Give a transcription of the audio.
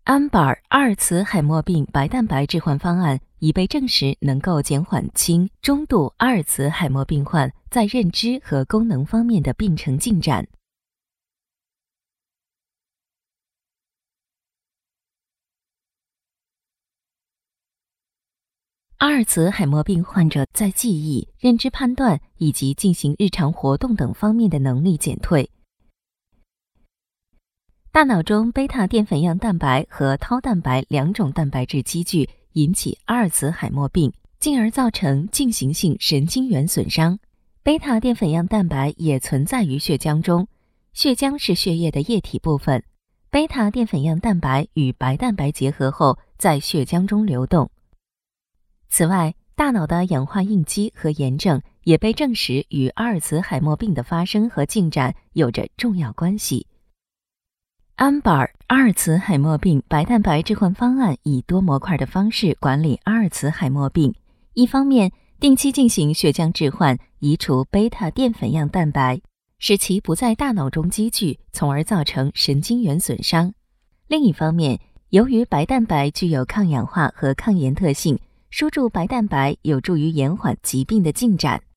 安保尔阿尔茨海默病白蛋白置换方案已被证实能够减缓轻、中度阿尔茨海默病患在认知和功能方面的病程进展。阿尔茨海默病患者在记忆、认知判断以及进行日常活动等方面的能力减退。大脑中贝塔淀粉样蛋白和tau蛋白两种蛋白质积聚，引起阿尔茨海默病，进而造成进行性神经元损伤。贝塔淀粉样蛋白也存在于血浆中，血浆是血液的液体部分。贝塔淀粉样蛋白与白蛋白结合后，在血浆中流动。此外，大脑的氧化应激和炎症也被证实与阿尔茨海默病的发生和进展有着重要关系。安保尔阿尔茨海默病白蛋白置换方案以多模块的方式管理阿尔茨海默病，一方面定期进行血浆置换，移除贝塔淀粉样蛋白，使其不在大脑中积聚，从而造成神经元损伤；另一方面，由于白蛋白具有抗氧化和抗炎特性，输注白蛋白有助于延缓疾病的进展。